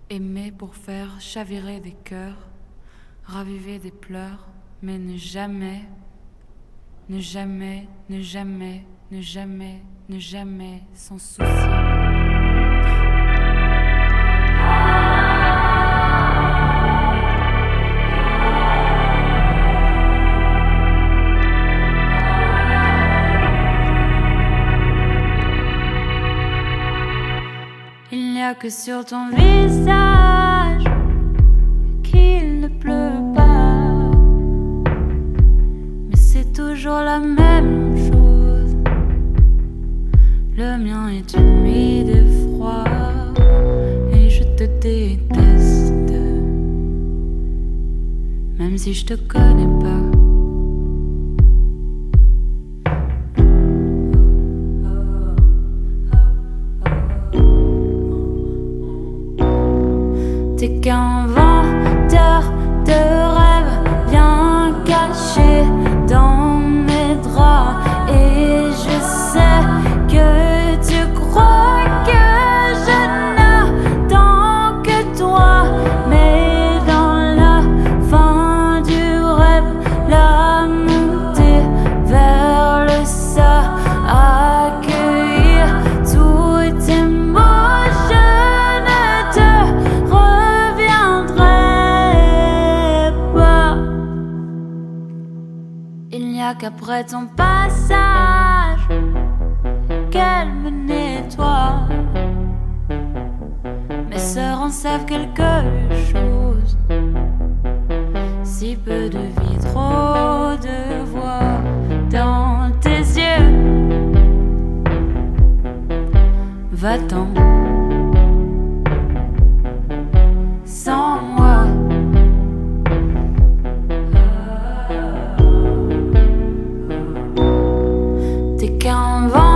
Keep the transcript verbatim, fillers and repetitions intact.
Aimer pour faire chavirer des cœurs, raviver des pleurs, mais ne jamais, ne jamais, ne jamais, ne jamais, ne jamais s'en soucier. Il n'y a que sur ton visage qu'il ne pleut pas, mais c'est toujours la même chose. Le mien est humide et froid, et je te déteste, même si je te connais pas. T'es qu'un vendeur de rêves bien caché dans mes draps, et je sais que tu crois que je n'attends que toi, mais dans la fin du rêve, la montée vers le ça, accueillir tous tes mots. Qu'après ton passage, qu'elle me nettoie. Mes sœurs en savent quelque chose. Si peu de vie, trop de voix dans tes yeux. Va-t'en sans moi. Qu'un vent